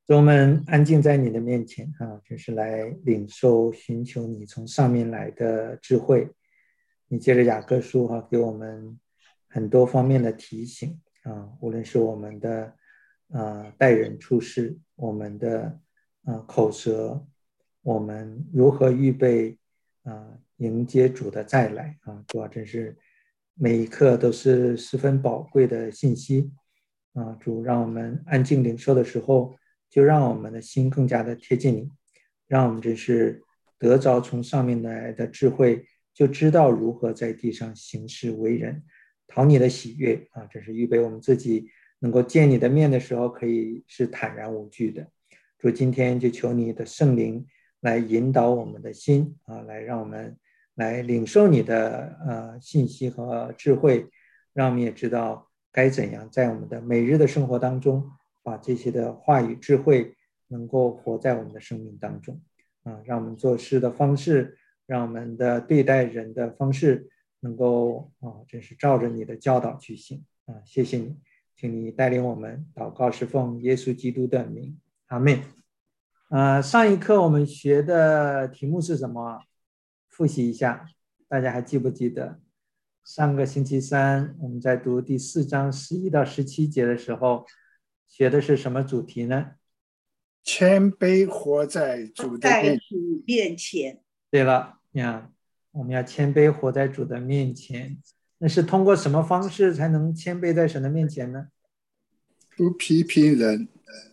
主，我们安静在你的面前啊，就是来领受、寻求你从上面来的智慧。你借着雅各书给我们很多方面的提醒啊，无论是我们的待人处事，我们的口舌，我们如何预备迎接主的再来啊，主要真是每一刻都是十分宝贵的信息啊，主让我们安静领受的时候。就让我们的心更加的贴近你，让我们真是得着从上面来的智慧，就知道如何在地上行事为人，讨你的喜悦啊！这是预备我们自己能够见你的面的时候，可以是坦然无惧的。主，今天就求你的圣灵来引导我们的心啊，来让我们来领受你的信息和智慧，让我们也知道该怎样在我们的每日的生活当中。把这些的话语智慧能够活在我们的生命当中啊，让我们做事的方式，让我们的对待人的方式能够真是照着你的教导去行啊！谢谢你，请你带领我们祷告，是奉耶稣基督的名，阿门。上一课我们学的题目是什么？复习一下，大家还记不记得？上个星期三我们在读第4章11到17节的时候，学的是什么主题呢？ 谦卑活在主的面前。 对了呀，我们要谦卑活在主的面前。那是通过什么方式才能谦卑在神的面前呢？ 不批评人。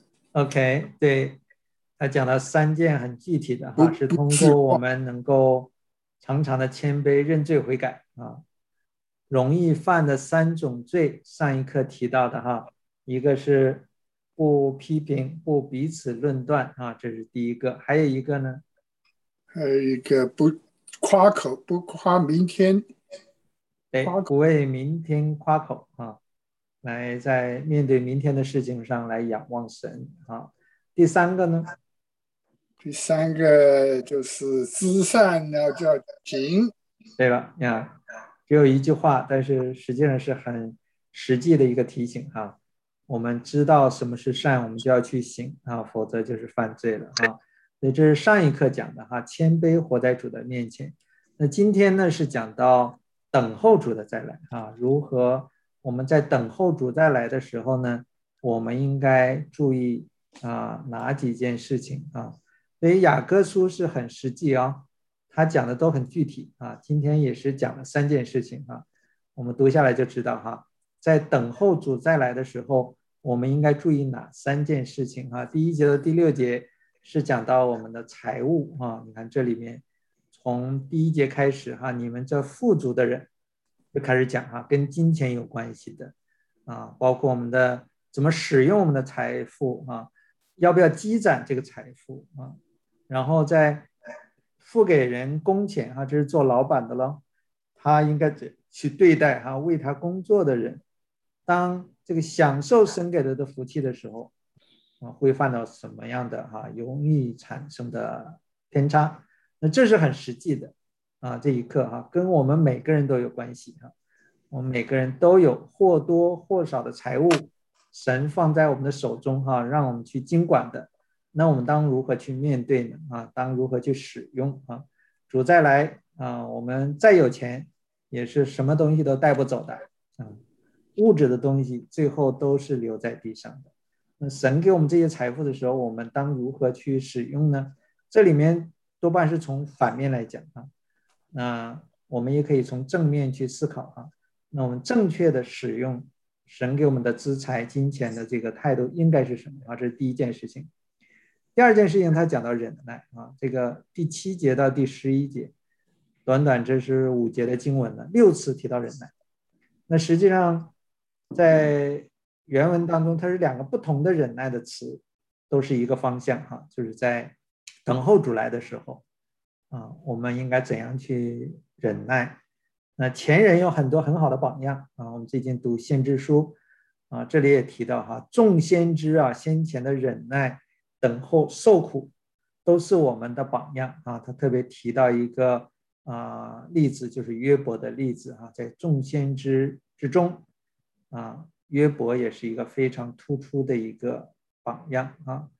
OK，对，他讲了3件很具体的是通过我们能够常常的谦卑、认罪悔改容易犯的3种罪，上一课提到的一个是不批评、不彼此论断这是第一个，还有一个呢？ 还有一个不夸口，不夸明天， 对，不为明天夸口来在面对明天的事情上来仰望神第3个呢？ 第3个就是知善要叫行。 对了呀，只有一句话，但是实际上是很实际的一个提醒我们知道什么是善，我们就要去行否则就是犯罪了所以这是上一课讲的谦卑活在主的面前。那今天呢是讲到等候主的再来如何我们在等候主再来的时候呢，我们应该注意哪几件事情所以雅各书是很实际他讲的都很具体今天也是讲了3件事情我们读下来就知道在等候主再来的时候，我们应该注意哪3件事情第1节到第6节是讲到我们的财务你看这里面从第1节开始你们这富足的人就开始讲跟金钱有关系的包括我们的怎么使用我们的财富要不要积攒这个财富然后再付给人工钱这是做老板的了，他应该去对待为他工作的人，当这个享受神给他的福气的时候会犯到什么样的容易产生的偏差。那这是很实际的这一刻跟我们每个人都有关系我们每个人都有或多或少的财物，神放在我们的手中让我们去经管的。那我们当如何去面对呢当如何去使用主再来我们再有钱也是什么东西都带不走的物质的东西最后都是留在地上的。那神给我们这些财富的时候，我们当如何去使用呢？这里面多半是从反面来讲那我们也可以从正面去思考那我们正确的使用神给我们的资财金钱的这个态度应该是什么这是第1件事情。第2件事情他讲到忍耐这个第7节到第11节，短短这是5节的经文了，6次提到忍耐。那实际上在原文当中它是2个不同的忍耐的词，都是一个方向就是在等候主来的时候我们应该怎样去忍耐。那前人有很多很好的榜样我们最近读先知书这里也提到众先知先前的忍耐等候受苦都是我们的榜样他特别提到一个例子，就是约伯的例子在众先知之中约伯也是一个非常突出的一个榜样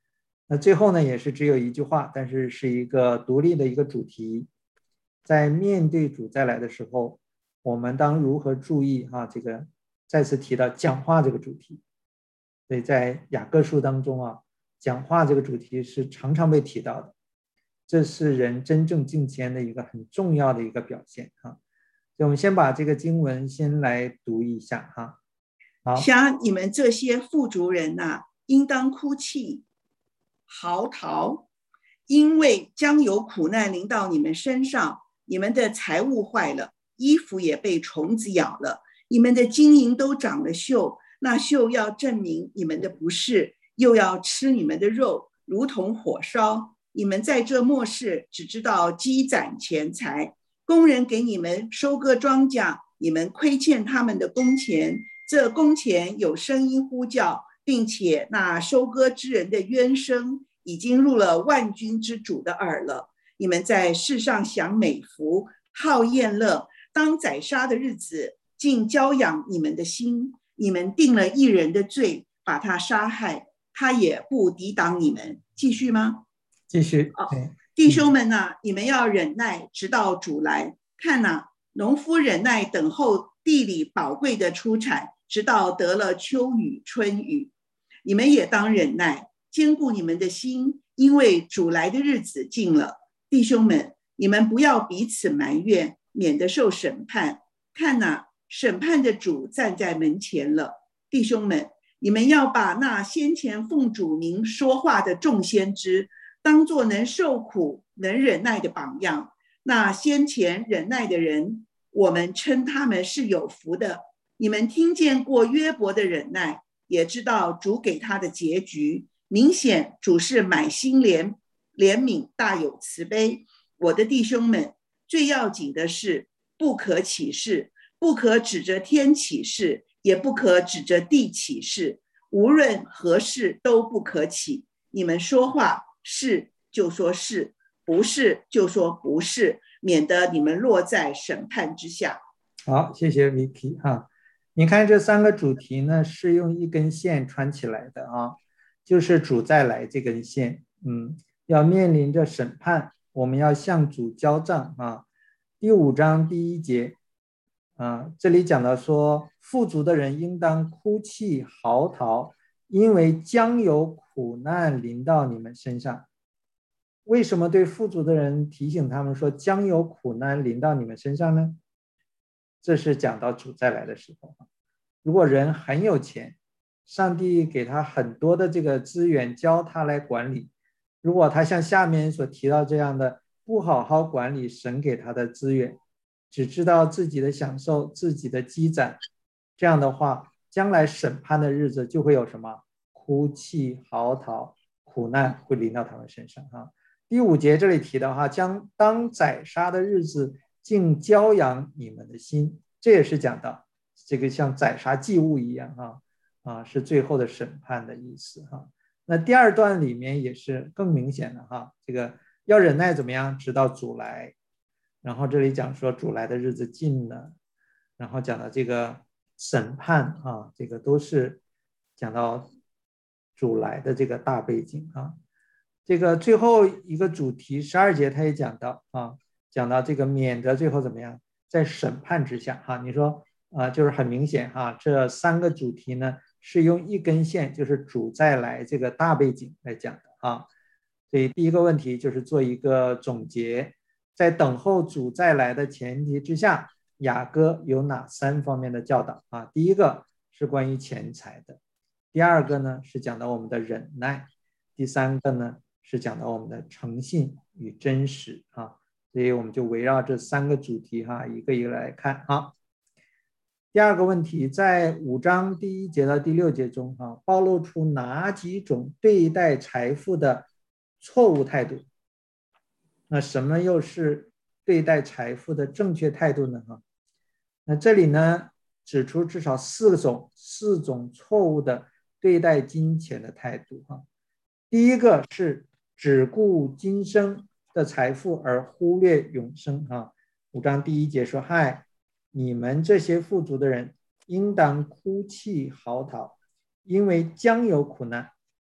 那最后呢，也是只有一句话，但是是一个独立的一个主题。在面对主再来的时候，我们当如何注意这个再次提到讲话这个主题。所以在雅各书当中讲话这个主题是常常被提到的，这是人真正敬虔的一个很重要的一个表现所以我们先把这个经文先来读一下好， 像你们这些富足人应当哭泣嚎啕，因为将有苦难临到你们身上，你们的财物坏了，衣服也被虫子咬了，你们的金银都长了锈，那锈要证明你们的不是，又要吃你们的肉，如同火烧。你们在这末世只知道积攒钱财，工人给你们收割庄稼，你们亏欠他们的工钱，这工钱有声音呼叫，并且那收割之人的冤声已经入了万军之主的耳了。你们在世上享美福，好宴乐，当宰杀的日子，竟教养你们的心。你们定了一人的罪，把他杀害，他也不抵挡你们。继续吗？ 继续。 弟兄们你们要忍耐，直到主来。看农夫忍耐等候地里宝贵的出产，直到得了秋雨春雨。你们也当忍耐，坚固你们的心，因为主来的日子近了。弟兄们，你们不要彼此埋怨，免得受审判。看审判的主站在门前了。弟兄们，你们要把那先前奉主名说话的众先知当作能受苦能忍耐的榜样。那先前忍耐的人，我们称他们是有福的。你们听见过约伯的忍耐，也知道主给他的结局。明显主是满心怜悯，大有慈悲。我的弟兄们，最要紧的是不可起誓，不可指着天起誓，也不可指着地起誓，无论何事都不可起。你们说话是就说是，不是就说不是，免得你们落在审判之下。 好，谢谢 Vicky 你看这三个主题呢，是用一根线穿起来的就是主再来这根线，要面临着审判，我们要向主交账第5章第1节这里讲到说，富足的人应当哭泣嚎啕，因为将有苦难临到你们身上。为什么对富足的人提醒他们说将有苦难临到你们身上呢？这是讲到主再来的时候。如果人很有钱，上帝给他很多的这个资源教他来管理，如果他像下面所提到这样的不好好管理神给他的资源，只知道自己的享受，自己的积攒，这样的话将来审判的日子就会有什么哭泣嚎啕，苦难会临到他们身上第5节这里提到将当宰杀的日子竟教养你们的心，这也是讲到这个像宰杀祭物一样是最后的审判的意思那第2段里面也是更明显的这个要忍耐怎么样，直到主来。然后这里讲说主来的日子近了，然后讲到这个审判这个都是讲到主来的这个大背景这个最后一个主题12节他也讲到讲到这个免得最后怎么样，在审判之下你说就是很明显这3个主题呢是用一根线，就是主再来这个大背景来讲的所以第一个问题就是做一个总结，在等候主再来的前提之下，雅歌有哪3方面的教导第一个是关于钱财的，第2个呢是讲到我们的忍耐，第3个呢是讲到我们的诚信与真实所以我们就围绕这3个主题一个一个来看第2个问题，在5章第1节到第6节中暴露出哪几种对待财富的错误态度？那什么又是对待财富的正确态度呢那这里呢指出至少4种错误的对待金钱的态度第一个是只顾今生的财富而忽略永生5章第1节说，嗨，你们这些富足的人应当哭泣嚎啕，因为将有苦难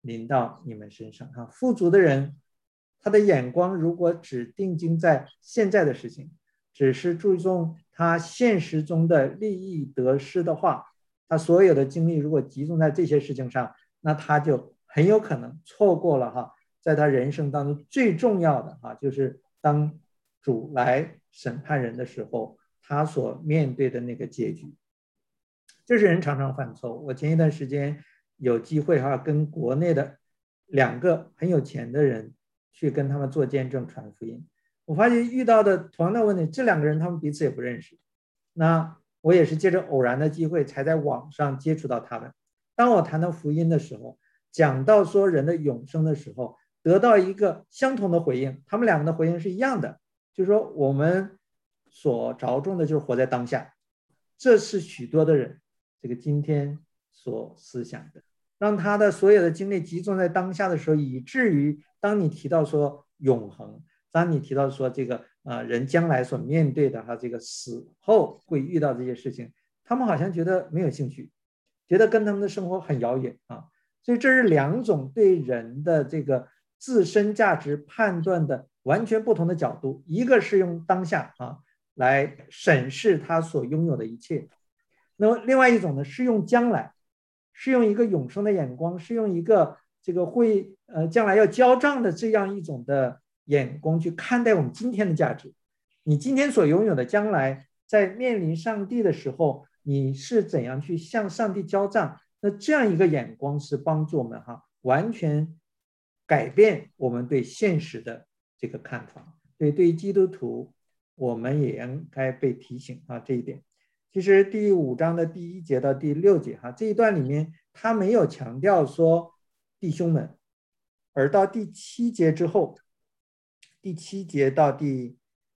临到你们身上啊。富足的人，他的眼光如果只定睛在现在的事情，只是注重他现实中的利益得失的话，他所有的精力如果集中在这些事情上，那他就很有可能错过了在他人生当中最重要的就是当主来审判人的时候，他所面对的那个结局。这是人常常犯错。我前一段时间有机会跟国内的2个很有钱的人去跟他们做见证传福音，我发现遇到的同样的问题，这2个人他们彼此也不认识。那我也是借着偶然的机会才在网上接触到他们。当我谈到福音的时候，讲到说人的永生的时候，得到一个相同的回应，他们2个的回应是一样的，就是说我们所着重的就是活在当下。这是许多的人这个今天所思想的，让他的所有的精力集中在当下的时候，以至于当你提到说永恒，当你提到说这个人将来所面对的这个死后会遇到这些事情，他们好像觉得没有兴趣，觉得跟他们的生活很遥远所以这是2种对人的这个自身价值判断的完全不同的角度。一个是用当下来审视他所拥有的一切，那么另外一种呢是用将来，是用一个永生的眼光，是用一个这个会将来要交账的这样一种的眼光去看待我们今天的价值。你今天所拥有的将来在面临上帝的时候，你是怎样去向上帝交账？那这样一个眼光是帮助我们完全改变我们对现实的这个看法。对于基督徒，我们也应该被提醒这一点。其实第5章的第1节到第6节这一段里面，他没有强调说弟兄们，而到第7节之后，第7节到第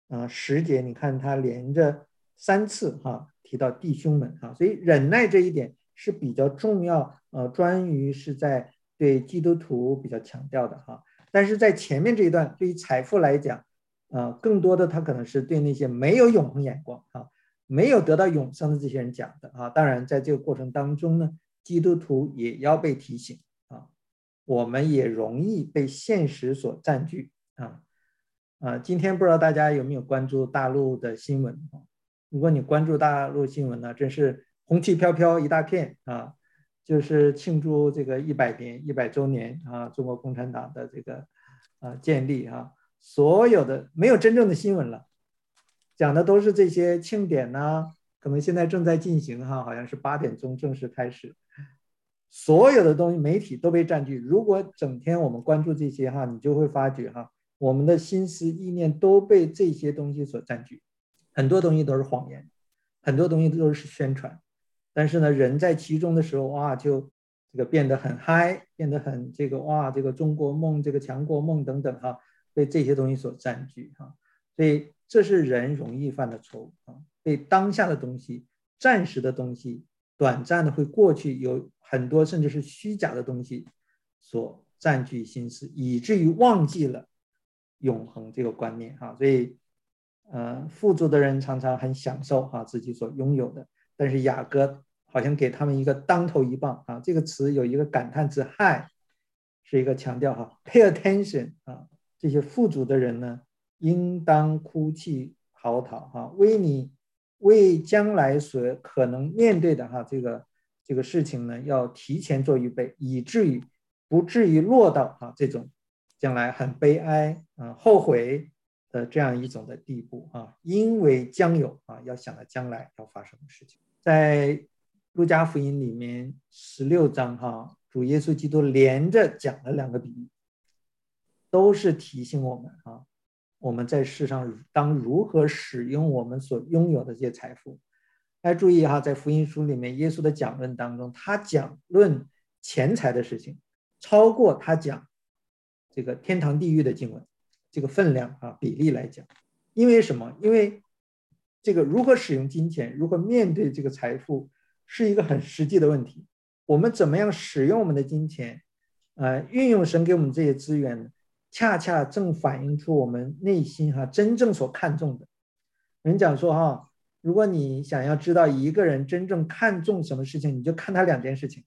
10节，你看他连着3次提到弟兄们所以忍耐这一点是比较重要，专于是在对基督徒比较强调的但是在前面这一段，对于财富来讲更多的他可能是对那些没有永恒眼光没有得到永生的这些人讲的当然在这个过程当中呢，基督徒也要被提醒我们也容易被现实所占据今天不知道大家有没有关注大陆的新闻如果你关注大陆新闻呢，真是红旗飘飘一大片就是庆祝这个100周年中国共产党的这个建立所有的没有真正的新闻了，讲的都是这些庆典可能现在正在进行好像是8点钟正式开始，所有的东西媒体都被占据。如果整天我们关注这些你就会发觉我们的心思意念都被这些东西所占据，很多东西都是谎言，很多东西都是宣传，但是呢人在其中的时候就这个变得很嗨，变得很这个这个中国梦，这个强国梦等等被这些东西所占据所以这是人容易犯的错误被当下的东西、暂时的东西、短暂的会过去，有很多甚至是虚假的东西所占据心思，以至于忘记了永恒这个观念所以富足的人常常很享受自己所拥有的，但是雅各好像给他们一个当头一棒这个词有一个感叹词 high， 是一个强调pay attention 这些富足的人呢，应当哭泣嚎啕为将来所可能面对的这个事情呢，要提前做预备，以至于不至于落到这种将来很悲哀后悔的这样一种的地步因为将有要想到将来要发生的事情。在路加福音里面16章主耶稣基督连着讲了2个比喻，都是提醒我们我们在世上当如何使用我们所拥有的这些财富。大家注意在福音书里面耶稣的讲论当中，他讲论钱财的事情超过他讲这个天堂地狱的经文这个分量比例来讲。因为什么？因为这个如何使用金钱，如何面对这个财富是一个很实际的问题。我们怎么样使用我们的金钱运用神给我们这些资源，恰恰正反映出我们内心真正所看重的。人讲说如果你想要知道一个人真正看重什么事情，你就看他2件事情。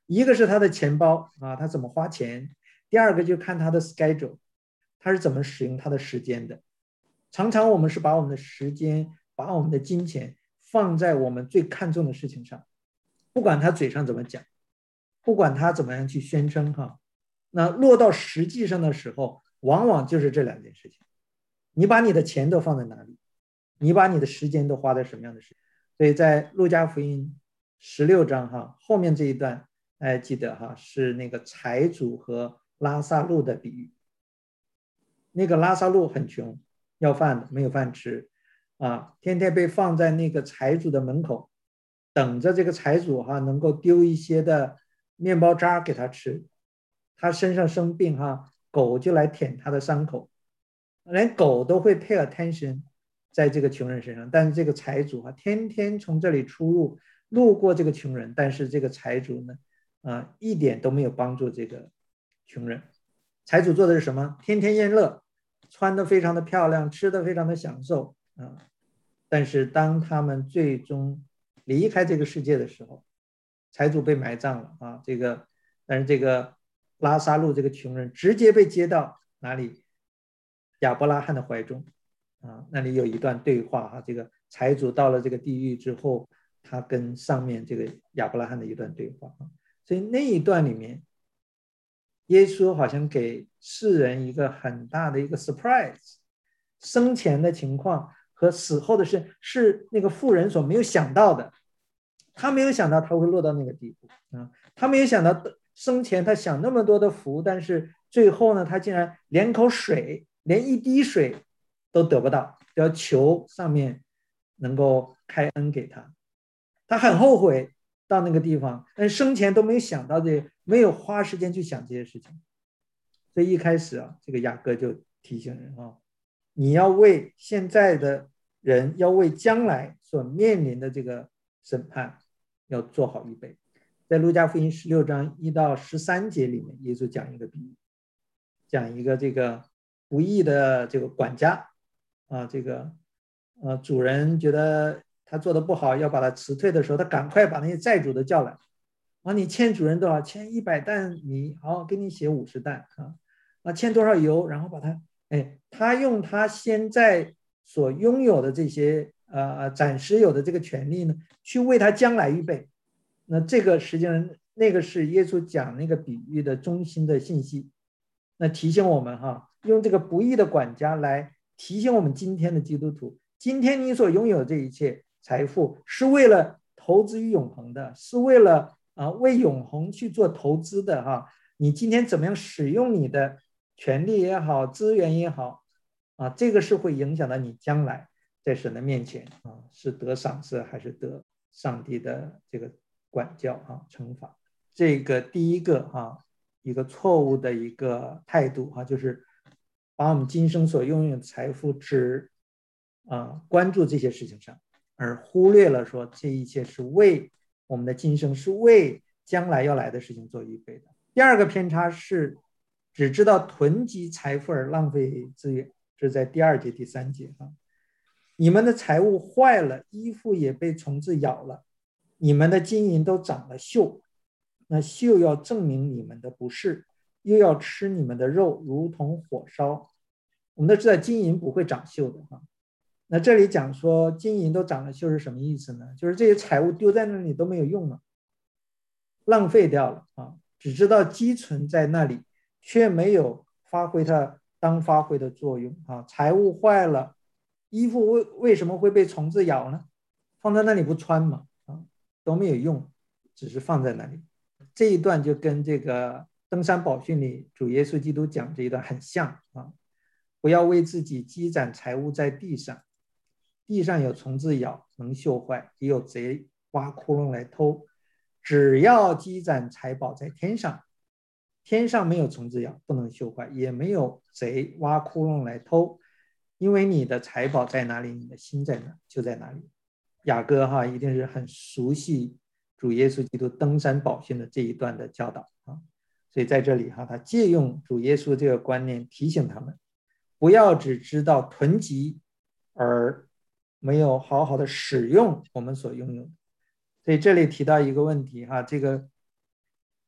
一个是他的钱包啊，他怎么花钱；第二个就看他的 schedule， 他是怎么使用他的时间的。常常我们是把我们的时间、把我们的金钱放在我们最看重的事情上，不管他嘴上怎么讲，不管他怎么样去宣称哈，那落到实际上的时候，往往就是这两件事情。你把你的钱都放在哪里？你把你的时间都花在什么样的事情？所以在路加福音16章哈，后面这一段记得哈，是那个财主和拉撒路的比喻。那个拉撒路很穷，要饭的，没有饭吃啊，天天被放在那个财主的门口，等着这个财主哈能够丢一些的面包渣给他吃。他身上生病哈，狗就来舔他的伤口，连狗都会 pay attention 在这个穷人身上。但是这个财主哈，天天从这里出入，路过这个穷人，但是这个财主呢，一点都没有帮助这个穷人。财主做的是什么？天天宴乐，穿得非常的漂亮，吃得非常的享受啊。但是当他们最终离开这个世界的时候，财主被埋葬了啊。但是这个拉撒路这个穷人直接被接到哪里？亚伯拉罕的怀中啊。那里有一段对话哈，这个财主到了这个地狱之后，他跟上面这个亚伯拉罕的一段对话啊。所以那一段里面，耶稣好像给世人一个很大的一个 surprise， 生前的情况和死后的事是那个妇人所没有想到的。他没有想到他会落到那个地步啊，他没有想到生前他想那么多的福，但是最后呢，他竟然连口水，连一滴水都得不到，要求上面能够开恩给他。他很后悔到那个地方，但生前都没有想到这，没有花时间去想这些事情。所以一开始啊，这个雅各就提醒人啊，你要为现在的人，要为将来所面临的这个审判要做好预备。在路加福音16章1到13节里面，耶稣讲一个比喻，讲一个这个不义的这个管家啊，这个主人觉得他做的不好，要把他辞退的时候，他赶快把那些债主都叫来啊，你欠主人多少？欠100担米，好，给你写50担啊，欠多少油？然后把他他用他现在所拥有的这些暂时有的这个权利呢，去为他将来预备。那这个实际上那个是耶稣讲那个比喻的中心的信息。那提醒我们哈，用这个不义的管家来提醒我们今天的基督徒，今天你所拥有的这一切财富是为了投资于永恒的，是为了为永恒去做投资的哈。你今天怎么样使用你的权利也好，资源也好这个是会影响到你将来在神的面前是得赏赐还是得上帝的这个管教惩罚。这个第一个一个错误的一个态度就是把我们今生所拥有的财富只关注这些事情上，而忽略了说这一切是为我们的今生，是为将来要来的事情做预备的。第二个偏差是只知道囤积财富而浪费资源，这是在第2节第3节你们的财物坏了，衣服也被虫子咬了，你们的金银都长了锈，那锈要证明你们的不是，又要吃你们的肉，如同火烧。我们都知道金银不会长锈的那这里讲说金银都长了锈是什么意思呢？就是这些财物丢在那里都没有用了，浪费掉了只知道积存在那里，却没有发挥它当发挥的作用财物坏了，衣服为什么会被虫子咬呢？放在那里不穿吗？都没有用，只是放在那里。这一段就跟这个登山宝训里主耶稣基督讲这一段很像不要为自己积攒财物在地上，地上有虫子咬能锈坏，也有贼挖窟窿来偷，只要积攒财宝在天上，天上没有虫子咬不能锈坏，也没有贼挖窟窿来偷，因为你的财宝在哪里，你的心在哪就在哪里。雅各一定是很熟悉主耶稣基督登山宝训的这一段的教导所以在这里他借用主耶稣这个观念提醒他们，不要只知道囤积而没有好好的使用我们所拥有的。所以这里提到一个问题这个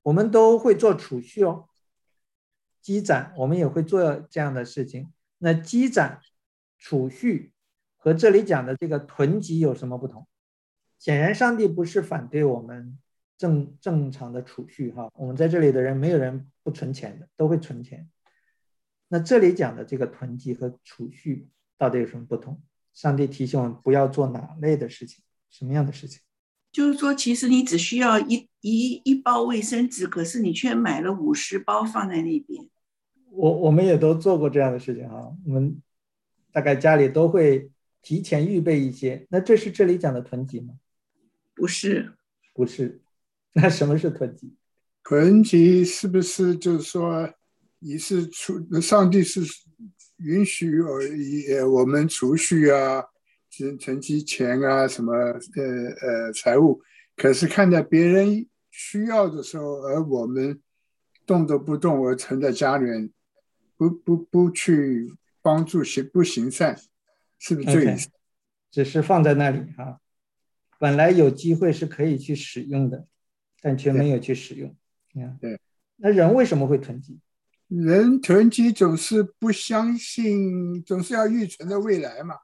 我们都会做储蓄哦，积攒我们也会做这样的事情。那积攒、储蓄和这里讲的这个囤积有什么不同？显然上帝不是反对我们正常的储蓄哈，我们在这里的人没有人不存钱的，都会存钱。那这里讲的这个囤积和储蓄到底有什么不同？上帝提醒我们不要做哪类的事情，什么样的事情？ 就是说，其实你只需要一包卫生纸，可是你却买了50包放在那边。 我们也都做过这样的事情哈，我们大概家里都会提前预备一些。那这是这里讲的囤积吗？ 不是， 不是。那什么是囤积？ 囤积是不是就是说，你是上帝是允许我们储蓄啊，存积钱啊，什么财物，可是看在别人需要的时候，而我们动都不动，而存在家里面，不去帮助不行善，是不是这个意 OK， 思？ 只是放在那里哈，本来有机会是可以去使用的，但却没有去使用。 对， 那人为什么会囤积？ 人囤积总是不相信，总是要预存的未来嘛，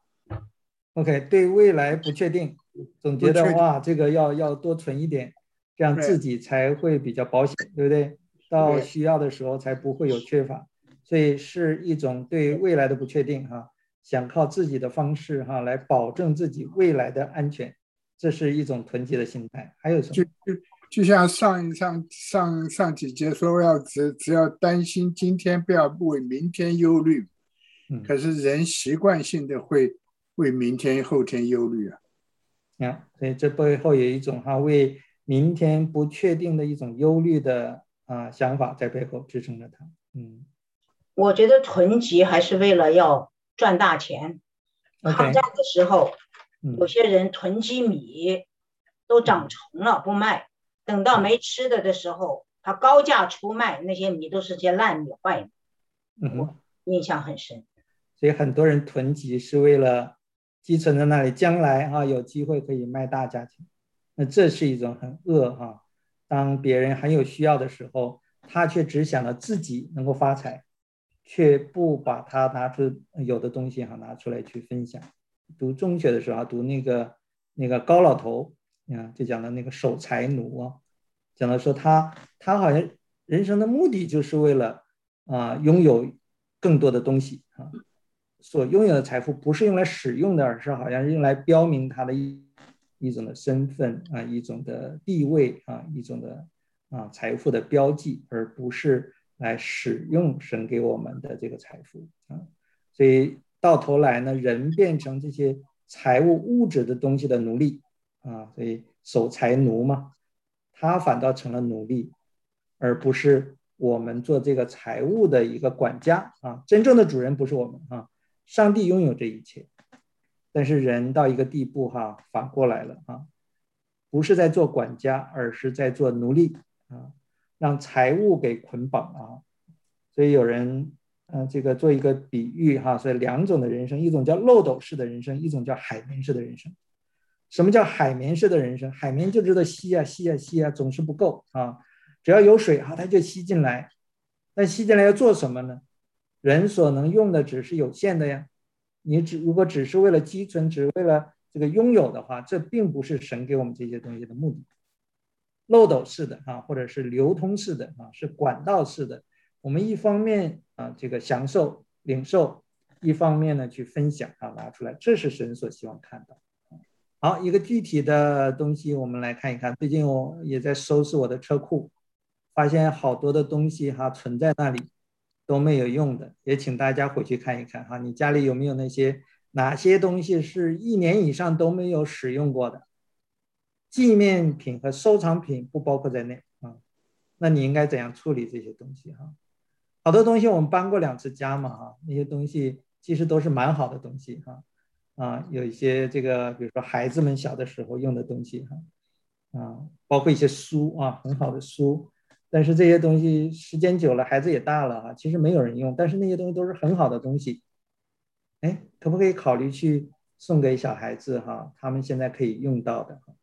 OK，对未来不确定，总觉得不确定。 哇，这个要多存一点，这样自对己才会比较保险，对不对？到对， 需要的时候才不会有缺乏，所以是一种对未来的不确定哈，想靠自己的方式哈来保证自己未来的安全，这是一种囤积的心态。还有什么？ 就像上几节说只要担心今天，不要为明天忧虑。可是人习惯性的会为明天后天忧虑啊。 所以这背后有一种哈为明天不确定的一种忧虑的想法在背后支撑着它。 我觉得囤积还是为了要赚大钱。抗战的时候，有些人囤积米都长成了不卖，等到没吃的时候，他高价出卖，那些米都是些烂米坏米。我印象很深。 所以很多人囤积是为了积存在那里，将来有机会可以卖大价钱。那这是一种很恶当别人很有需要的时候，他却只想着自己能够发财，却不把他拿出有的东西拿出来去分享。读中学的时候读那个高老头就讲的那个守财奴讲的说他好像人生的目的就是为了拥有更多的东西所拥有的财富不是用来使用的，而是好像用来标明他的一种的身份一种的地位一种的财富的标记，而不是来使用神给我们的这个财富所以到头来呢，人变成这些财务物质的东西的奴隶所以守财奴嘛，他反倒成了奴隶，而不是我们做这个财务的一个管家真正的主人不是我们上帝拥有这一切，但是人到一个地步反过来了不是在做管家，而是在做奴隶让财务给捆绑所以有人这个做一个比喻所以两种的人生，一种叫漏斗式的人生，一种叫海绵式的人生。什么叫海绵式的人生？海绵就知道吸吸总是不够只要有水它就吸进来，但吸进来要做什么呢？人所能用的只是有限的呀。你如果只是为了积存，只为了这个拥有的话，这并不是神给我们这些东西的目的。漏斗式的或者是流通式的是管道式的。我们一方面这个享受领受，一方面呢去分享拿出来，这是神所希望看到。好，一个具体的东西我们来看一看。最近我也在收拾我的车库，发现好多的东西存在那里都没有用的，也请大家回去看一看你家里有没有哪些东西是1年以上都没有使用过的，纪念品和收藏品不包括在内那你应该怎样处理这些东西好多东西我们搬过2次家嘛那些东西其实都是蛮好的东西有一些这个比如说孩子们小的时候用的东西包括一些书很好的书，但是这些东西时间久了孩子也大了其实没有人用，但是那些东西都是很好的东西，可不可以考虑去送给小孩子他们现在可以用到的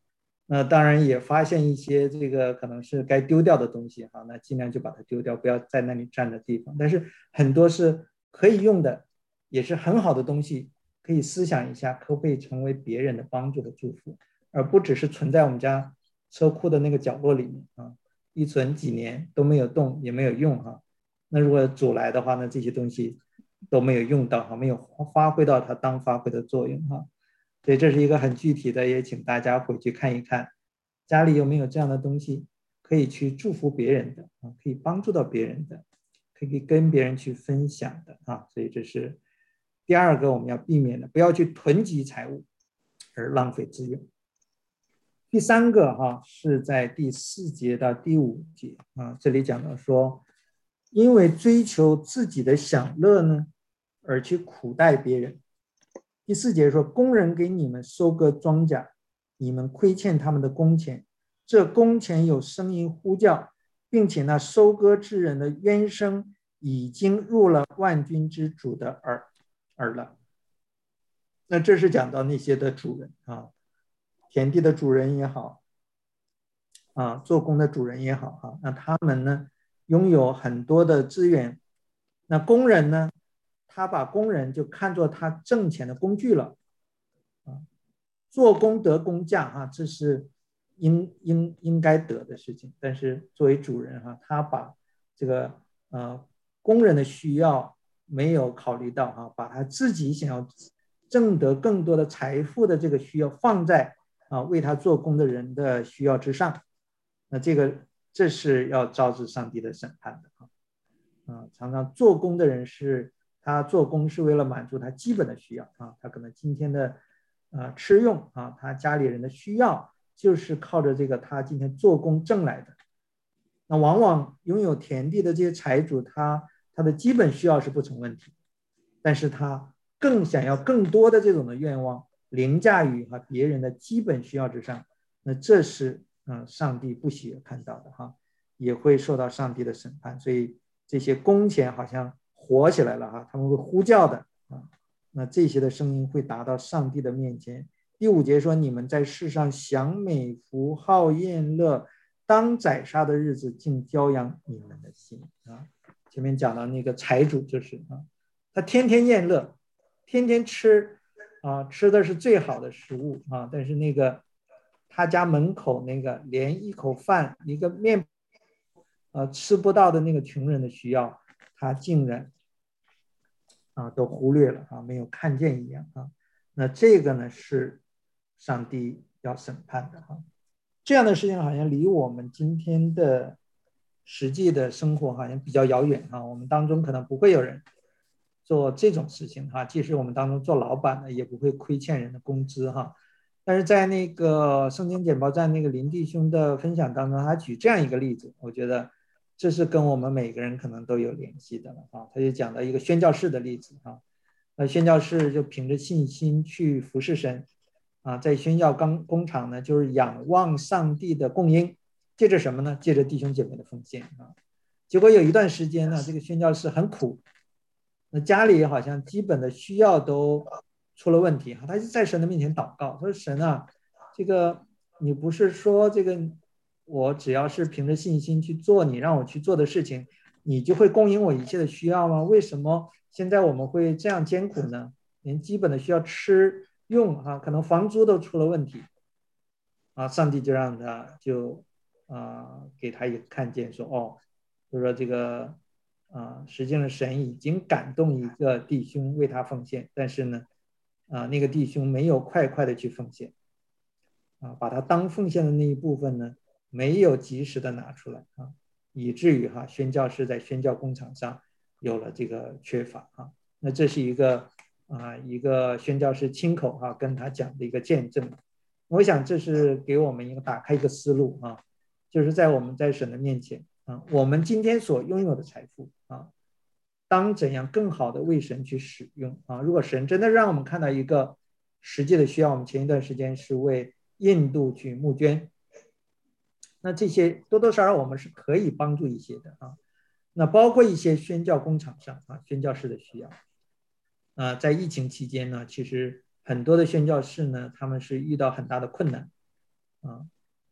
那当然也发现一些这个可能是该丢掉的东西哈，那尽量就把它丢掉，不要在那里占着地方。但是很多是可以用的，也是很好的东西，可以思想一下，可不可以成为别人的帮助和祝福，而不只是存在我们家车库的那个角落里面啊，一存几年都没有动也没有用哈。那如果主来的话，那这些东西都没有用到哈，没有发挥到它当发挥的作用哈。所以这是一个很具体的，也请大家回去看一看，家里有没有这样的东西，可以去祝福别人的啊，可以帮助到别人的，可以跟别人去分享的啊。所以这是第二个我们要避免的，不要去囤积财物而浪费资源。第三个哈是在第4节到第5节啊，这里讲到说，因为追求自己的享乐呢，而去苦待别人。第4节说，工人给你们收割庄稼，你们亏欠他们的工钱，这工钱有声音呼叫，并且那收割之人的冤声已经入了万军之主的耳了。那这是讲到那些的主人啊，田地的主人也好啊，做工的主人也好啊，那他们呢拥有很多的资源，那工人呢，他把工人就看作他挣钱的工具了啊，做工得工价啊，这是应该得的事情。但是作为主人哈，他把这个工人的需要没有考虑到啊，把他自己想要挣得更多的财富的这个需要放在为他做工的人的需要之上，那这是要招致上帝的审判的常常做工的人他做工是为了满足他基本的需要啊，他可能今天的吃用啊，他家里人的需要就是靠着这个他今天做工挣来的。那往往拥有田地的这些财主，他的基本需要是不成问题，但是他更想要更多的这种的愿望凌驾于别人的基本需要之上，那这是上帝不喜悦看到的哈，也会受到上帝的审判。所以这些工钱好像活起来了哈，他们会呼叫的啊，那这些的声音会达到上帝的面前。第5节说，你们在世上享美福好宴乐，当宰杀的日子竟骄阳你们的心啊。前面讲到那个财主就是他天天宴乐，天天吃吃的是最好的食物但是那个他家门口那个连一口饭一个面吃不到的那个穷人的需要，他竟然都忽略了没有看见一样那这个呢是上帝要审判的这样的事情好像离我们今天的实际的生活好像比较遥远我们当中可能不会有人做这种事情即使我们当中做老板的也不会亏欠人的工资但是在那个圣经简报站那个林弟兄的分享当中，他举这样一个例子，我觉得这是跟我们每个人可能都有联系的了他就讲到一个宣教士的例子那宣教士就凭着信心去服侍神在宣教工厂呢，就是仰望上帝的供应，借着什么呢？借着弟兄姐妹的奉献结果有一段时间呢，这个宣教士很苦，那家里好像基本的需要都出了问题他就在神的面前祷告，说神这个你不是说这个我只要是凭着信心去做你让我去做的事情，你就会供应我一切的需要吗？为什么现在我们会这样艰苦呢？连基本的需要吃用可能房租都出了问题上帝就让他就给他也看见说就说这个实际上神已经感动一个弟兄为他奉献，但是呢那个弟兄没有快的去奉献把他当奉献的那一部分呢没有及时的拿出来以至于宣教士在宣教工厂上有了这个缺乏那这是一个宣教士亲口跟他讲的一个见证。我想这是给我们打开一个思路就是在我们在神的面前我们今天所拥有的财富当怎样更好的为神去使用如果神真的让我们看到一个实际的需要，我们前一段时间是为印度去募捐，那这些多多少少我们是可以帮助一些的那包括一些宣教工厂上宣教士的需要在疫情期间呢，其实很多的宣教士呢，他们是遇到很大的困难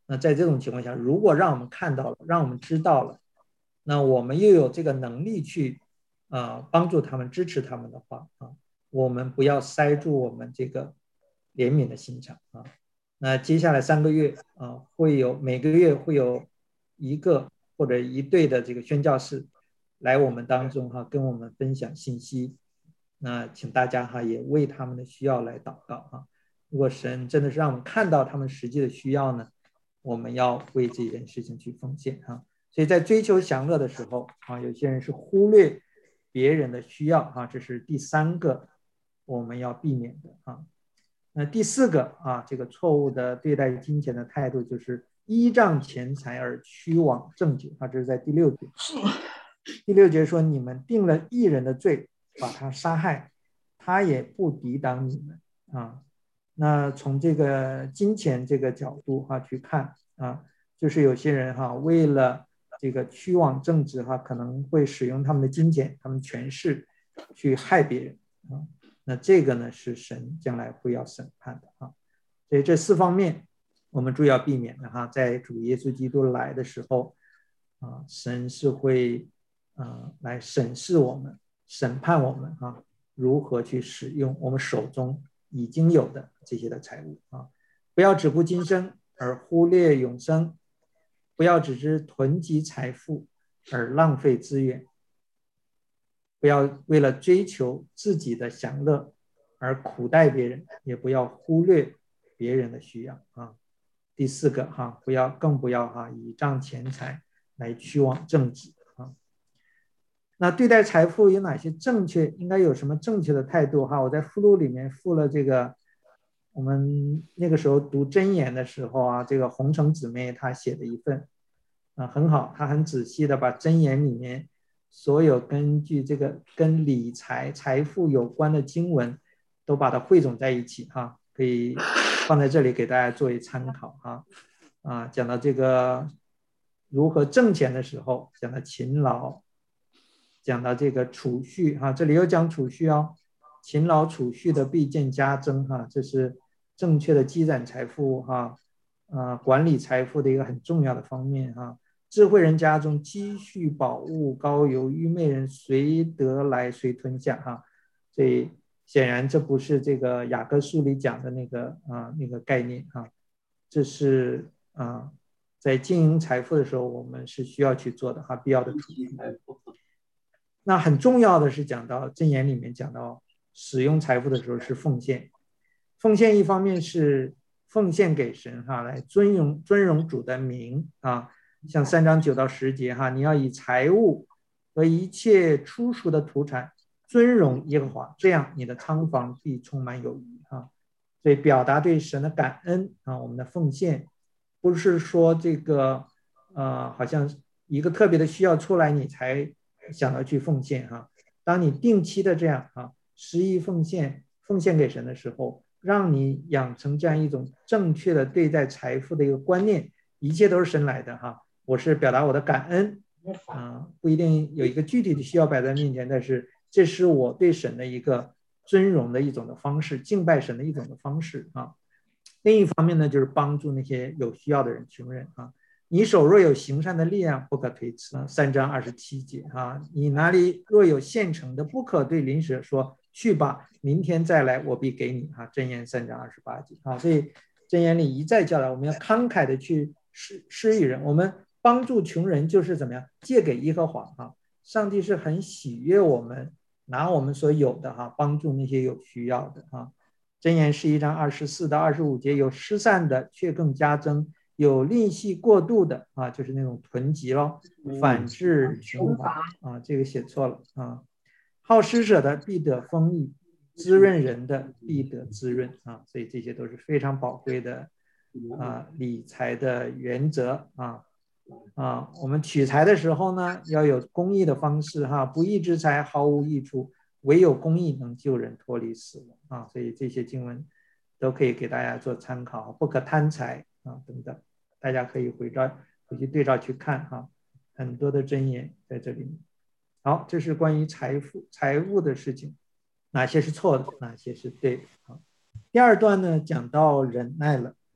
那在这种情况下，如果让我们看到了，让我们知道了，那我们又有这个能力去帮助他们、支持他们的话我们不要塞住我们这个怜悯的心肠那接下来3个月每个月会有一个或者一对的这个宣教士来我们当中跟我们分享信息。那请大家也为他们的需要来祷告如果神真的是让我们看到他们实际的需要呢，我们要为这件事情去奉献所以在追求享乐的时候有些人是忽略别人的需要这是第3个我们要避免的那第4个这个错误的对待金钱的态度就是依仗钱财而屈枉正直这是在第6节。第6节说，你们定了义人的罪，把他杀害，他也不抵挡你们那从这个金钱这个角度去看就是有些人为了这个屈枉正直可能会使用他们的金钱、他们权势去害别人那这个呢是神将来会要审判的所以这4方面我们注意要避免的在主耶稣基督来的时候神是会来审视我们、审判我们如何去使用我们手中已经有的这些的财物不要只顾今生而忽略永生，不要只知囤积财富而浪费资源，不要为了追求自己的享乐而苦待别人，也不要忽略别人的需要第4个更不要倚仗钱财来屈枉正直那对待财富有哪些应该有什么正确的态度我在附录里面附了这个我们那个时候读箴言的时候这个红橙姊妹她写的一份很好，她很仔细的把箴言里面所有根据这个跟理财财富有关的经文都把它汇总在一起可以放在这里给大家作为参考讲到这个如何挣钱的时候，讲到勤劳，讲到这个储蓄这里又讲储蓄勤劳储蓄的必见加增这是正确的积攒财富管理财富的一个很重要的方面智慧人家中积蓄宝物高邮，愚昧人随得来随吞下所以显然这不是这个雅各书里讲的那个概念这是在经营财富的时候我们是需要去做的必要的储蓄。那很重要的是讲到箴言里面讲到使用财富的时候是奉献，奉献一方面是奉献给神来尊荣主的名像3章9到10节你要以财物和一切出熟的土产尊荣耶和华，这样你的仓房必充满有余所以表达对神的感恩我们的奉献不是说这个好像一个特别的需要出来你才想要去奉献当你定期的这样10亿奉献给神的时候，让你养成这样一种正确的对待财富的一个观念，一切都是神来的我是表达我的感恩不一定有一个具体的需要摆在面前，但是这是我对神的一个尊荣的一种的方式，敬拜神的一种的方式另一方面呢，就是帮助那些有需要的人、穷人你手若有行善的力量，不可推辞3章27节你哪里若有现成的，不可对邻舍说去吧，明天再来，我必给你箴言3章28节所以箴言里一再教导我们要慷慨的去施予人，我们帮助穷人就是怎么样借给耶和华上帝是很喜悦我们拿我们所有的帮助那些有需要的箴言11章24到25节，有失散的却更加增，有吝惜过度的就是那种囤积反致穷乏这个写错了好施舍的必得丰益，滋润人的必得滋润所以这些都是非常宝贵的理财的原则我们取财的时候呢，要有公义的方式不义之财毫无益处，唯有公义能救人脱离死亡所以这些经文都可以给大家做参考不可贪财等等，大家可以回去对照去看很多的箴言在这里面。好，这是关于财务的事情，哪些是错的，哪些是对的第二段呢，讲到忍耐了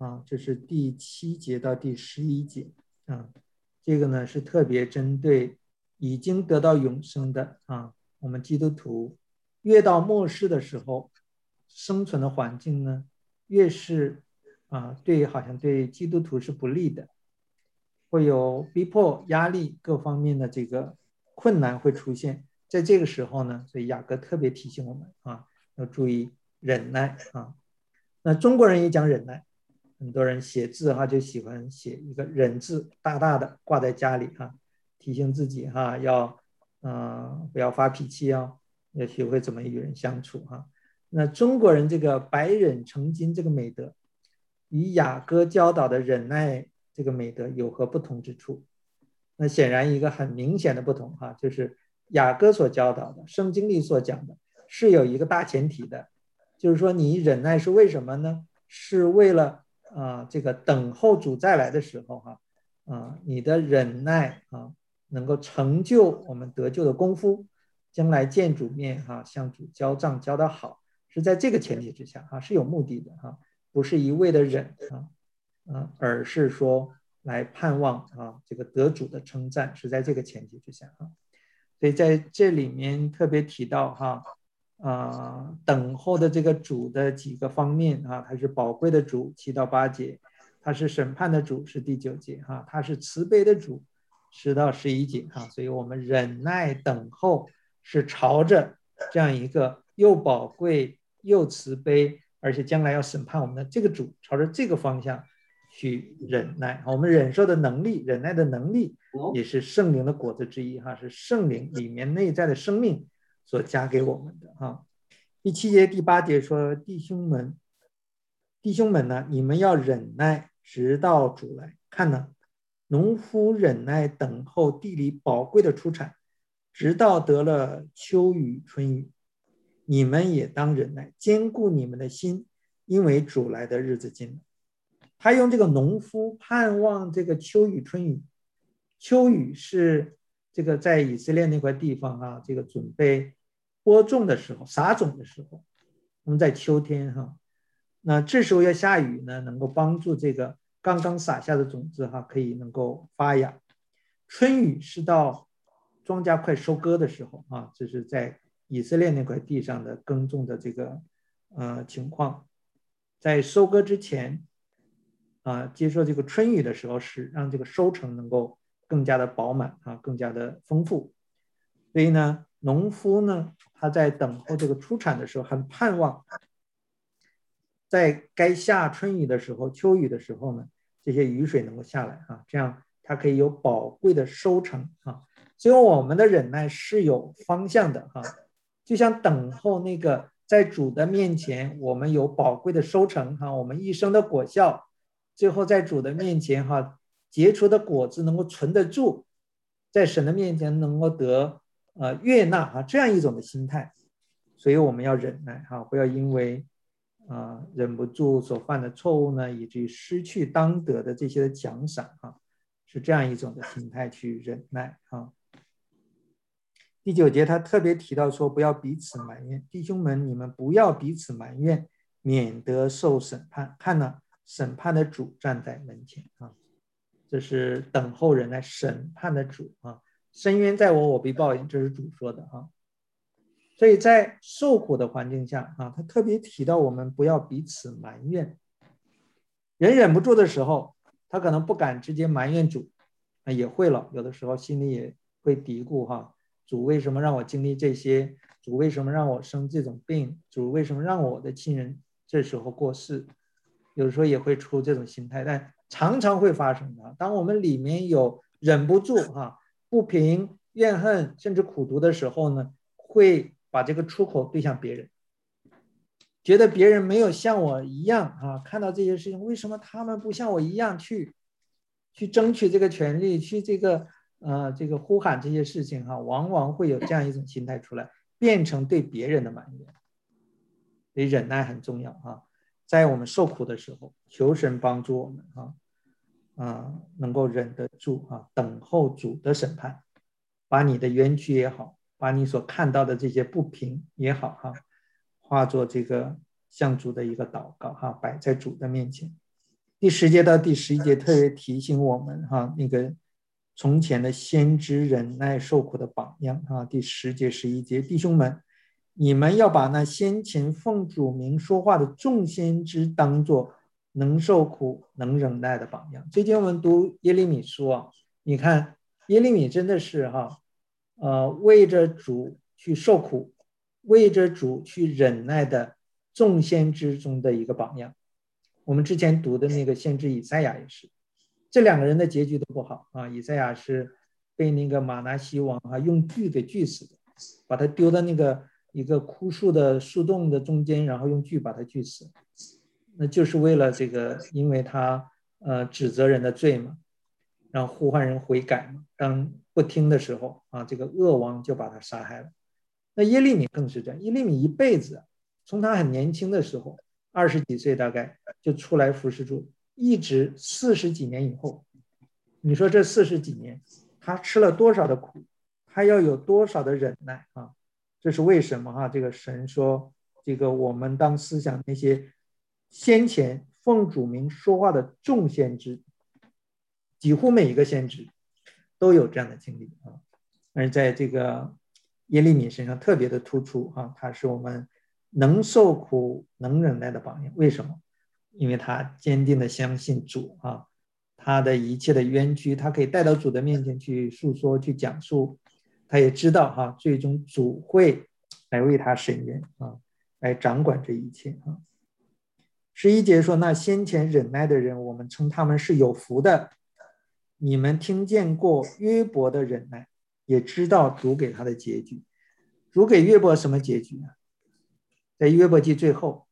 啊，这是第7节到第11节啊，这个呢是特别针对已经得到永生的啊，我们基督徒越到末世的时候，生存的环境呢越是好像对基督徒是不利的，会有逼迫、压力各方面的这个困难会出现。在这个时候呢，所以雅各特别提醒我们啊，要注意忍耐啊。那中国人也讲忍耐，很多人写字就喜欢写一个忍字，大大的挂在家里提醒自己要不要发脾气要学会怎么与人相处那中国人这个百忍成金这个美德，与雅各教导的忍耐这个美德有何不同之处？那显然一个很明显的不同就是雅各所教导的，圣经里所讲的是有一个大前提的，就是说你忍耐是为什么呢？是为了这个等候主再来的时候你的忍耐能够成就我们得救的功夫，将来见主面向主交账交得好，是在这个前提之下是有目的的不是一味的忍而是说来盼望这个得主的称赞，是在这个前提之下所以在这里面特别提到等候的这个主的几个方面他是宝贵的主7到8节，他是审判的主是第9节他是慈悲的主10到11节所以我们忍耐等候是朝着这样一个又宝贵又慈悲，而且将来要审判我们的这个主，朝着这个方向去忍耐。我们忍受的能力，忍耐的能力也是圣灵的果子之一是圣灵里面内在的生命所加给我们的第7节第8节说，弟兄们呢，你们要忍耐直到主来。看呢，农夫忍耐等候地里宝贵的出产，直到得了秋雨春雨。你们也当忍耐，坚固你们的心，因为主来的日子近了。他用这个农夫盼望这个秋雨春雨。秋雨是这个在以色列那块地方这个准备播种的时候，撒种的时候，我们在秋天那这时候要下雨呢，能够帮助这个刚刚撒下的种子可以能够发芽。春雨是到庄稼快收割的时候这是在以色列那块地上的耕种的这个情况。在收割之前接受这个春雨的时候，是让这个收成能够更加的饱满更加的丰富。所以呢，农夫呢，他在等候这个出产的时候，很盼望在该下春雨的时候，秋雨的时候呢，这些雨水能够下来这样他可以有宝贵的收成所以我们的忍耐是有方向的就像等候那个在主的面前，我们有宝贵的收成我们一生的果效，最后在主的面前结出的果子能够存得住，在神的面前能够得悦纳这样一种的心态。所以我们要忍耐不要因为忍不住所犯的错误呢，以至于失去当得的这些的奖赏是这样一种的心态去忍耐第9节他特别提到说，不要彼此埋怨，弟兄们，你们不要彼此埋怨，免得受审判。看呢，审判的主站在门前这是等候人来审判的主深渊在我，我必报应，这是主说的所以在受苦的环境下他特别提到我们不要彼此埋怨。人忍不住的时候，他可能不敢直接埋怨主也会了，有的时候心里也会嘀咕主为什么让我经历这些？主为什么让我生这种病？主为什么让我的亲人这时候过世？有时候也会出这种心态，但常常会发生的。当我们里面有忍不住不平、怨恨甚至苦毒的时候呢，会把这个出口对向别人，觉得别人没有像我一样看到这些事情，为什么他们不像我一样去争取这个权利，去这个呼喊这些事情往往会有这样一种心态出来，变成对别人的埋怨。所以忍耐很重要在我们受苦的时候，求神帮助我们能够忍得住等候主的审判，把你的冤屈也好，把你所看到的这些不平也好化作这个向主的一个祷告摆在主的面前。 第10节到第11节特别提醒我们那个从前的先知忍耐受苦的榜样第10节11节，弟兄们，你们要把那先前奉主名说话的众先知当作能受苦能忍耐的榜样。最近我们读耶利米书你看耶利米真的是为着主去受苦，为着主去忍耐的众先知中的一个榜样。我们之前读的那个先知以赛亚也是，这2个人的结局都不好以赛亚是被那个马拿西王用锯给锯死的，把他丢到那个一个枯树的树洞的中间，然后用锯把他锯死，那就是为了这个，因为他指责人的罪嘛，让呼唤人悔改嘛，当不听的时候这个恶王就把他杀害了。那耶利米更是这样，耶利米一辈子从他很年轻的时候20几岁大概就出来服侍主，一直40几年以后，你说这40几年他吃了多少的苦，他要有多少的忍耐这是为什么这个神说这个我们当思想那些先前奉主名说话的众先知，几乎每一个先知都有这样的经历而在这个耶利米身上特别的突出他是我们能受苦能忍耐的榜样。为什么？因为他坚定的相信主他的一切的冤屈他可以带到主的面前去诉说去讲述，他也知道最终主会来为他伸冤来掌管这一切11节说，那先前忍耐的人我们称他们是有福的，你们听见过约伯的忍耐，也知道主给他的结局。主给约伯什么结局呢？在约伯记最后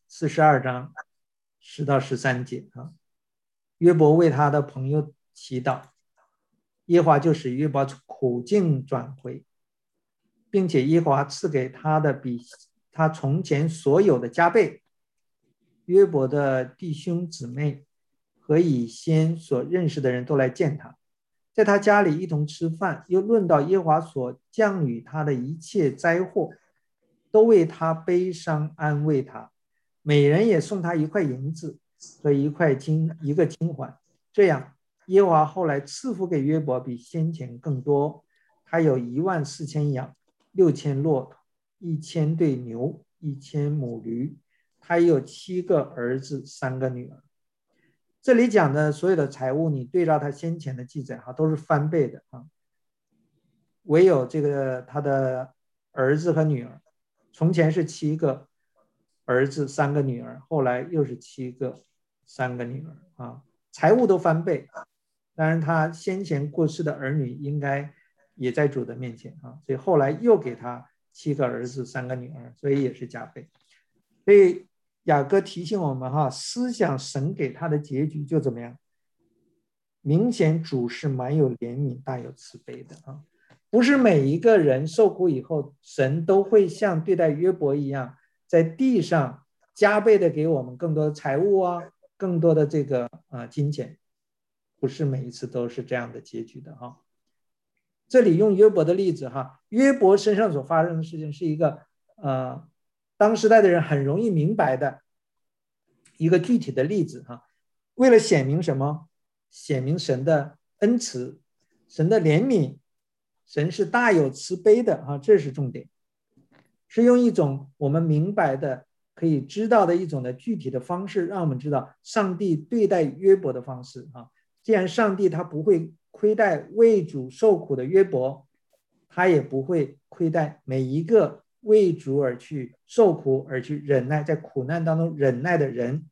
42章10到13节约伯为他的朋友祈祷，耶和华就使约伯从苦境转回，并且耶和华赐给他的比他从前所有的加倍。约伯的弟兄姊妹和以先所认识的人都来见他，在他家里一同吃饭，又论到耶和华所降与他的一切灾祸，都为他悲伤安慰他，每人也送他1块银子和一个金环。这样耶和华后来赐福给约伯比先前更多，他有14000羊，6000骆驼，1000对牛，1000母驴，他有7个儿子3个女儿。这里讲的所有的财物你对照他先前的记载都是翻倍的唯有这个他的儿子和女儿，从前是7个儿子3个女儿，后来又是7个3个女儿财物都翻倍当然他先前过世的儿女应该也在主的面前所以后来又给他7个儿子3个女儿，所以也是加倍。所以雅各提醒我们思想神给他的结局就怎么样，明显主是蛮有怜悯大有慈悲的不是每一个人受苦以后神都会像对待约伯一样在地上加倍的给我们更多的财物更多的这个金钱，不是每一次都是这样的结局的这里用约伯的例子约伯身上所发生的事情是一个当时代的人很容易明白的一个具体的例子为了显明什么？显明神的恩慈，神的怜悯，神是大有慈悲的这是重点，是用一种我们明白的可以知道的一种的具体的方式，让我们知道上帝对待约伯的方式既然上帝他不会亏待为主受苦的约伯，他也不会亏待每一个为主而去受苦而去忍耐，在苦难当中忍耐的人。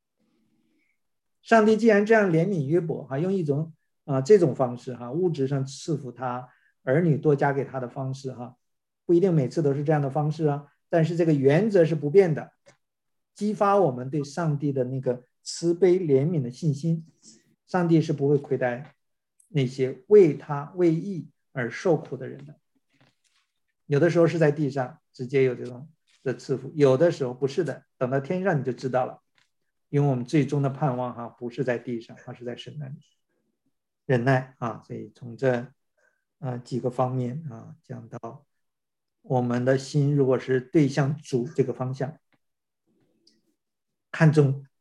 上帝既然这样怜悯约伯用一种这种方式物质上赐福他，儿女多加给他的方式不一定每次都是这样的方式但是这个原则是不变的，激发我们对上帝的那个慈悲怜悯的信心。上帝是不会亏待那些为他为义而受苦的人的。有的时候是在地上直接有这种的赐福，有的时候不是的，等到天上你就知道了。因为我们最终的盼望不是在地上，而是在神那里。忍耐所以从这几个方面讲到我们的心如果是对向主这个方向，看重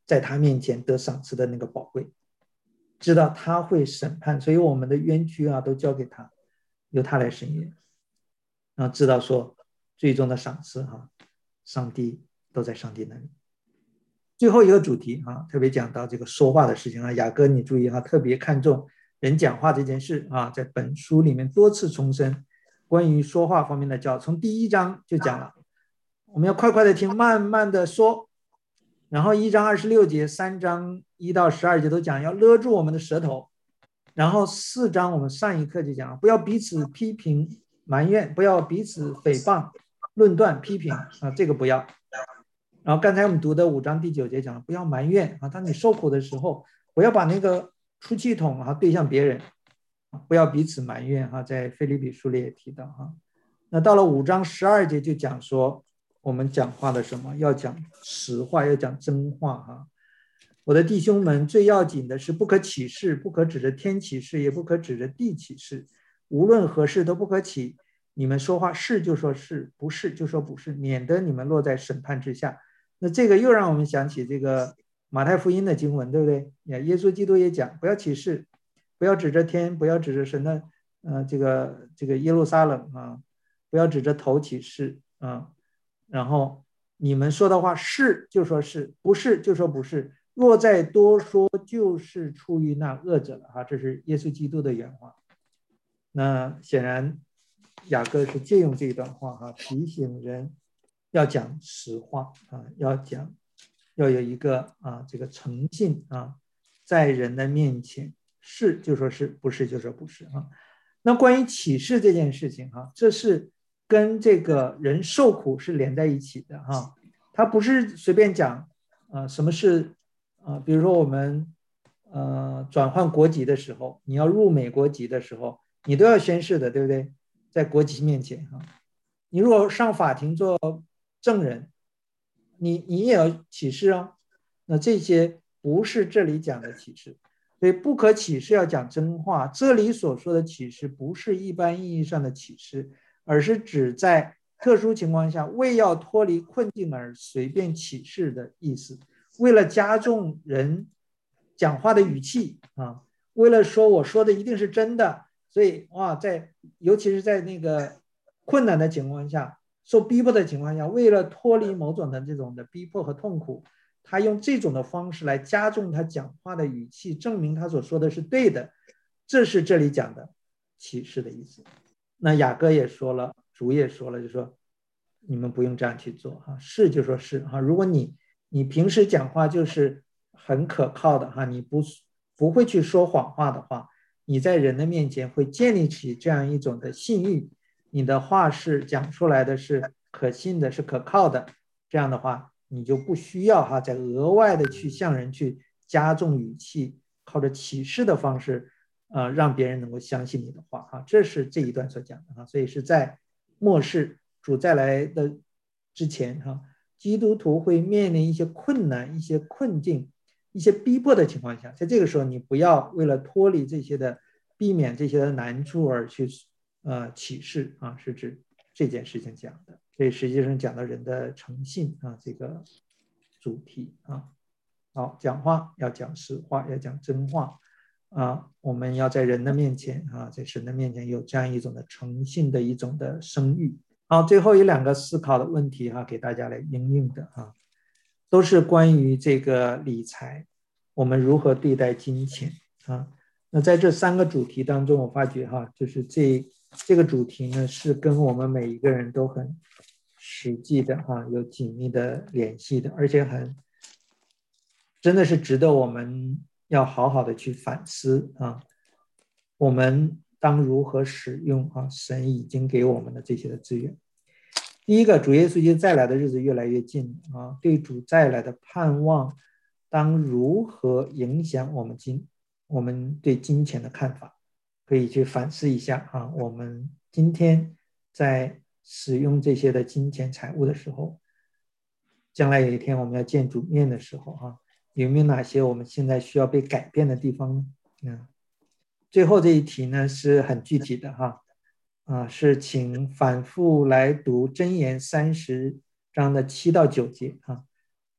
在他面前得赏赐的那个宝贵，知道他会审判，所以我们的冤屈啊都交给他，由他来审验，然后知道说最终的赏赐上帝都在上帝那里。最后一个主题特别讲到这个说话的事情雅各你注意特别看重人讲话这件事在本书里面多次重申关于说话方面的教，从第1章就讲了，我们要快快的听，慢慢的说。然后1章26节，3章1到12节都讲要勒住我们的舌头。然后4章我们上一课就讲，不要彼此批评埋怨，不要彼此诽谤论断批评这个不要。然后刚才我们读的5章第9节讲了，不要埋怨当你受苦的时候，不要把那个出气筒对向别人，不要彼此埋怨在腓立比书里也提到那到了5章12节就讲说，我们讲话的什么要讲实话，要讲真话我的弟兄们，最要紧的是不可起誓，不可指着天起誓，也不可指着地起誓，无论何事都不可起。你们说话是就说是，不是就说不是，免得你们落在审判之下。那这个又让我们想起这个马太福音的经文，对不对？耶稣基督也讲，不要起誓，不要指着天，不要指着神的这个耶路撒冷不要指着头起誓然后你们说的话是就说是，不是就说不是，若再多说就是出于那恶者了这是耶稣基督的原话。那显然雅各是借用这一段话提醒人要讲实话要有一个这个诚信在人的面前是就说是，不是就说不是那关于启示这件事情这是跟这个人受苦是连在一起的他不是随便讲什么是比如说我们转换国籍的时候，你要入美国籍的时候，你都要宣誓的，对不对？在国籍面前你如果上法庭做证人，你也要起誓那这些不是这里讲的起誓，所以不可起誓要讲真话。这里所说的起誓不是一般意义上的起誓，而是指在特殊情况下为要脱离困境而随便起誓的意思，为了加重人讲话的语气为了说我说的一定是真的，所以尤其是在那个困难的情况下，受逼迫的情况下，为了脱离某种的这种的逼迫和痛苦，他用这种的方式来加重他讲话的语气，证明他所说的是对的，这是这里讲的启示的意思。那雅各也说了，主也说了，就说你们不用这样去做是就说是如果你平时讲话就是很可靠的你不会去说谎话的话，你在人的面前会建立起这样一种的信誉，你的话是讲出来的是可信的，是可靠的，这样的话你就不需要再额外的去向人去加重语气，靠着启示的方式让别人能够相信你的话这是这一段所讲的所以是在末世主再来的之前基督徒会面临一些困难、一些困境、一些逼迫的情况下，在这个时候你不要为了脱离这些的避免这些的难处而去启示是指这件事情讲的。所以实际上讲到人的诚信这个主题好，讲话要讲实话，要讲真话我们要在人的面前在神的面前有这样一种的诚信的一种的声誉。好，最后2个思考的问题给大家来应用的都是关于这个理财，我们如何对待金钱那在这3个主题当中，我发觉就是这个主题呢是跟我们每一个人都很实际的有紧密的联系的，而且真的是值得我们要好好的去反思我们当如何使用神已经给我们的这些的资源。第一个，主耶稣基督再来的日子越来越近对主再来的盼望当如何影响我们对金钱的看法，可以去反思一下我们今天在使用这些的金钱财物的时候，将来有一天我们要见主面的时候有没有哪些我们现在需要被改变的地方呢？最后这一题呢是很具体的是请反复来读箴言30章的7到9节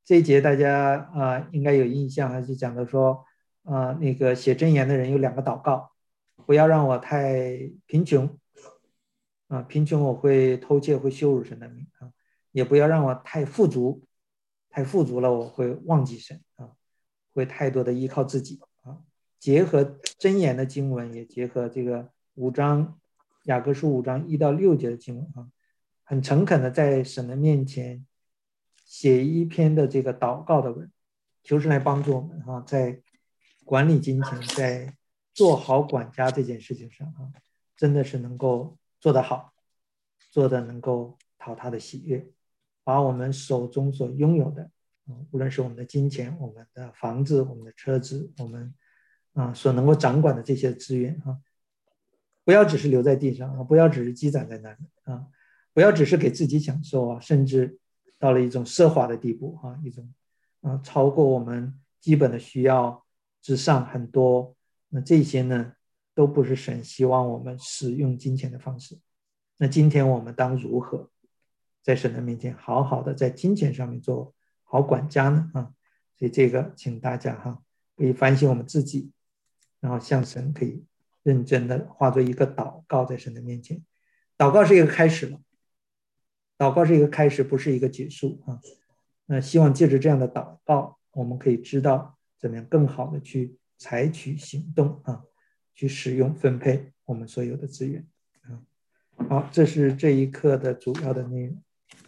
这一节大家应该有印象，还是讲的说那个写箴言的人有2个祷告，不要让我太贫穷贫穷我会偷窃会羞辱神的名也不要让我太富足，太富足了我会忘记神会太多的依靠自己结合箴言的经文，也结合这个雅各书5章1到6节的经文很诚恳的在神的面前写一篇的这个祷告的文，求神来帮助我们在管理金钱，在做好管家这件事情上真的是能够做得好，做得能够讨他的喜悦，把我们手中所拥有的无论是我们的金钱，我们的房子，我们的车子，我们所能够掌管的这些资源不要只是留在地上不要只是积攒在那里不要只是给自己享受甚至到了一种奢华的地步一种超过我们基本的需要之上很多，那这些呢都不是神希望我们使用金钱的方式。那今天我们当如何在神的面前好好的在金钱上面做好管家呢所以这个请大家可以反省我们自己，然后向神可以认真的化作一个祷告在神的面前。祷告是一个开始了，祷告是一个开始，不是一个结束那希望借着这样的祷告，我们可以知道怎么样更好的去采取行动去使用分配我们所有的资源好，这是这一课的主要的内容。